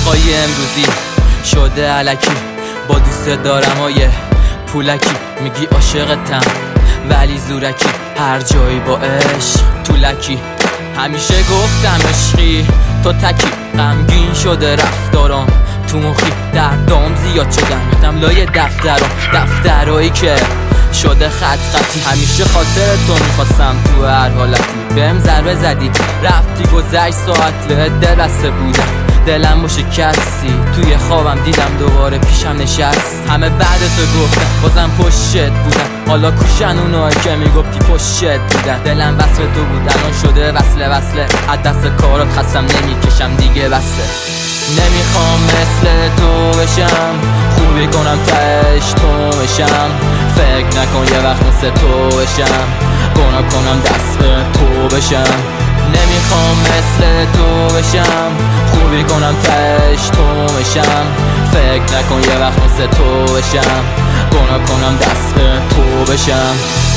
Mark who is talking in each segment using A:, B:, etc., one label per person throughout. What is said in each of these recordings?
A: های امروزی شده الکی، با دوست دارم و یه پولکی. میگی عاشقتم ولی زورکی، هر جایی با عشق تو لکی. همیشه گفتم عشقی تو تکی، غمگین شده رفتارم تو مخی. دردام زیاد شدن میختم لای دفترایی که شده خطی. همیشه خاطر تو میخواستم تو هر حالتی، بهم ضربه زدی رفتی گذشت ساعتی. بهت دل بسته بودم دلم شکستی، توی خوابم دیدم دوباره پیشم نشست. همه بعد تو گفتن بازم پشتت بودن، حالا کوشن اونایی که میگفتی پشتت بودن. دلم وصل تو بود الان شده وصله از دست کارات خستم نمیکشم دیگه بسه. نمیخوام مثل تو بشم، خوبی کنم تهش تو بشم. فکر نکن یه وقت مثل تو بشم، گناه کنم دست به تو بشم. نمیخوام مثل تو بشم، خوبی کنم تهش تو بشم. فکر نکن یه وقت مثل تو بشم، گناه کنم دست به تو بشم.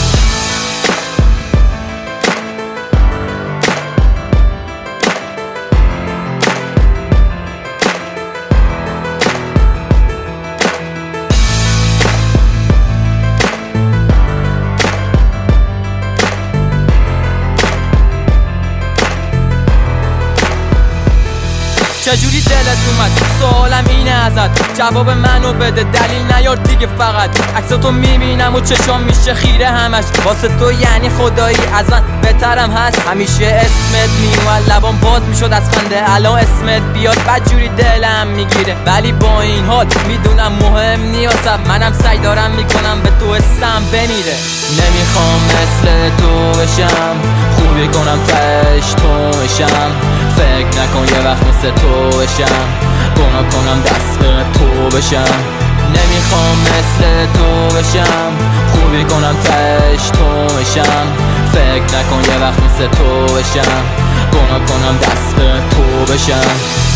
A: چجوری دلت اومد؟ سوالم اینه ازت، جواب منو بده، دلیل نیار دیگه. فقط عکساتو میبینم و چشام میشه خیره همش. واسه تو یعنی خدایی از من بهترم هست. همیشه اسمت میومد لبام باز میشد از خنده، الان اسمت بیاد بدجوری دلم میگیره. ولی با این حال میدونم مهم نیستم، منم سعی دارم میکنم به تو حسم بمیره. نمیخوام مثل تو بشم، خوبی کنم تهش تو بشم. فکر نکن یه وقت مثل تو بشم، گناه کنم دست به تو بشم. نمیخوام مثل تو بشم، خوبی کنم تهش تو بشم. فکر نکن یه وقت مثل تو بشم، گناه کنم دست به تو بشم.